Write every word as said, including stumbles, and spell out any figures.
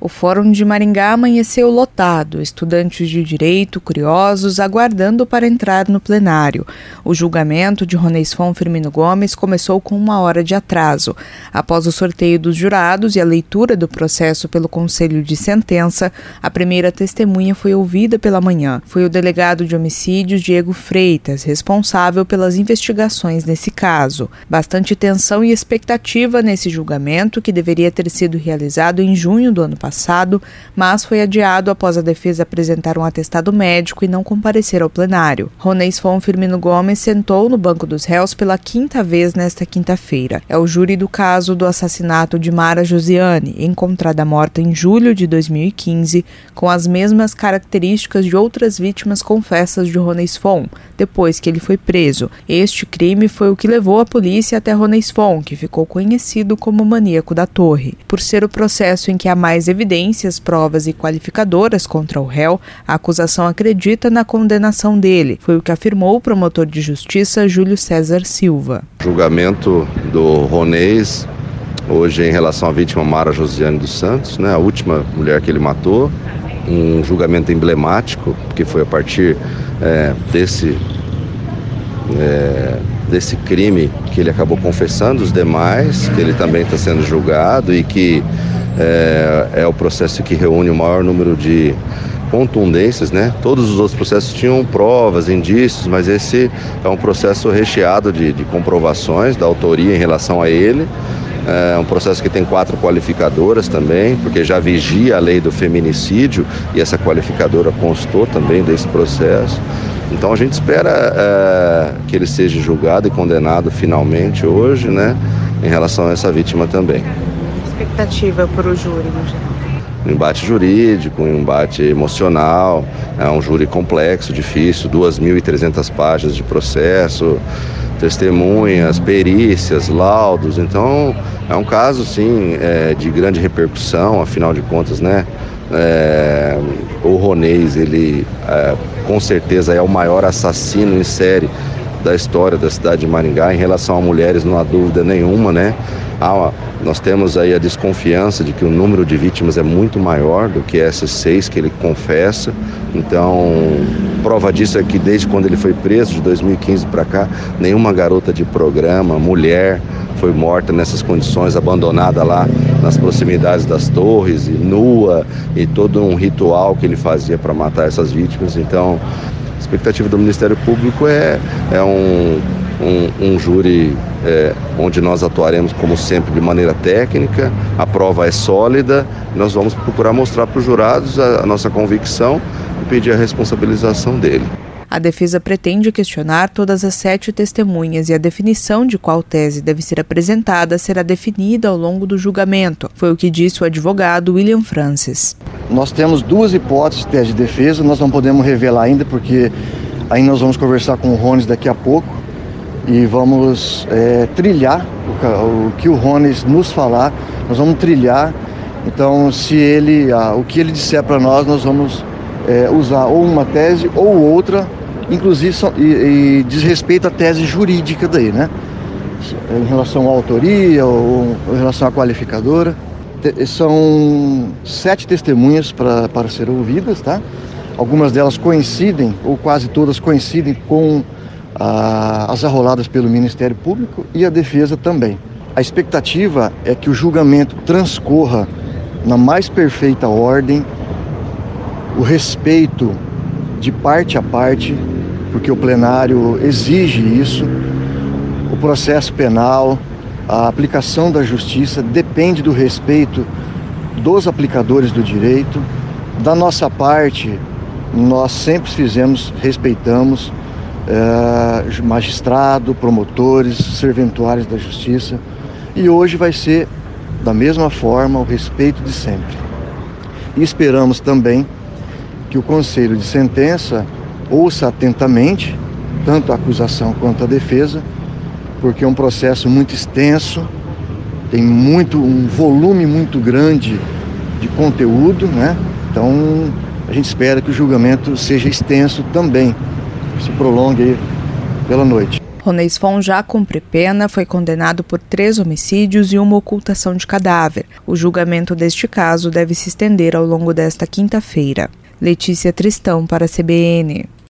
O Fórum de Maringá amanheceu lotado, estudantes de direito, curiosos, aguardando para entrar no plenário. O julgamento de Roneisfon Firmino Gomes começou com uma hora de atraso. Após o sorteio dos jurados e a leitura do processo pelo Conselho de Sentença, a primeira testemunha foi ouvida pela manhã. Foi o delegado de homicídios Diego Freitas, responsável pelas investigações nesse caso. Bastante tensão e expectativa nesse julgamento, que deveria ter sido realizado em junho do ano passado. passado, mas foi adiado após a defesa apresentar um atestado médico e não comparecer ao plenário. Roneisfon Firmino Gomes sentou no banco dos réus pela quinta vez nesta quinta-feira. É o júri do caso do assassinato de Mara Josiane, encontrada morta em julho de dois mil e quinze, com as mesmas características de outras vítimas confessas de Roneisfon, depois que ele foi preso. Este crime foi o que levou a polícia até Roneisfon, que ficou conhecido como maníaco da Torre. Por ser o processo em que há mais evidências, provas e qualificadoras contra o réu, a acusação acredita na condenação dele. Foi o que afirmou o promotor de justiça Júlio César Silva. O julgamento do Ronês, hoje em relação à vítima Mara Josiane dos Santos, né, a última mulher que ele matou, um julgamento emblemático, que foi a partir é, desse, é, desse crime que ele acabou confessando os demais, que ele também está sendo julgado e que É, é o processo que reúne o maior número de contundências, né? Todos os outros processos tinham provas, indícios, mas esse é um processo recheado de, de comprovações da autoria em relação a ele. É um processo que tem quatro qualificadoras também, porque já vigia a lei do feminicídio e essa qualificadora constou também desse processo. Então a gente espera é, que ele seja julgado e condenado finalmente hoje, né? Em relação a essa vítima também. Expectativa para o júri no geral? Um embate jurídico, um embate emocional, é um júri complexo, difícil, duas mil e trezentas páginas de processo, testemunhas, perícias, laudos. Então é um caso sim é, de grande repercussão, afinal de contas, né? É, o Ronês, ele é, com certeza é o maior assassino em série da história da cidade de Maringá. Em relação a mulheres, não há dúvida nenhuma, né? Ah, nós temos aí a desconfiança de que o número de vítimas é muito maior do que essas seis que ele confessa. Então, prova disso é que desde quando ele foi preso, de dois mil e quinze para cá, nenhuma garota de programa, mulher, foi morta nessas condições, abandonada lá nas proximidades das torres, e nua, e todo um ritual que ele fazia para matar essas vítimas. Então, a expectativa do Ministério Público é, é um, um, um júri é, onde nós atuaremos, como sempre, de maneira técnica. A prova é sólida, nós vamos procurar mostrar para os jurados a, a nossa convicção e pedir a responsabilização dele. A defesa pretende questionar todas as sete testemunhas e a definição de qual tese deve ser apresentada será definida ao longo do julgamento. Foi o que disse o advogado William Francis. Nós temos duas hipóteses de tese de defesa, nós não podemos revelar ainda porque ainda nós vamos conversar com o Rones daqui a pouco e vamos é, trilhar o, o que o Rones nos falar, nós vamos trilhar. Então, se ele, ah, o que ele disser para nós, nós vamos é, usar ou uma tese ou outra, inclusive e, e diz respeito à tese jurídica daí, né? Em relação à autoria ou em relação à qualificadora. Te, são sete testemunhas pra, para ser ouvidas, tá? Algumas delas coincidem, ou quase todas coincidem com ah, as arroladas pelo Ministério Público e a defesa também. A expectativa é que o julgamento transcorra na mais perfeita ordem, o respeito de parte a parte, porque o plenário exige isso. O processo penal, a aplicação da justiça depende do respeito dos aplicadores do direito. Da nossa parte, nós sempre fizemos, respeitamos é, magistrado, promotores, serventuários da justiça, e hoje vai ser da mesma forma o respeito de sempre. E esperamos também que o Conselho de Sentença ouça atentamente tanto a acusação quanto a defesa, porque é um processo muito extenso, tem muito, um volume muito grande de conteúdo, né? Então a gente espera que o julgamento seja extenso também, se prolongue aí pela noite. Roneis Fon já cumpre pena, foi condenado por três homicídios e uma ocultação de cadáver. O julgamento deste caso deve se estender ao longo desta quinta-feira. Letícia Tristão para a C B N.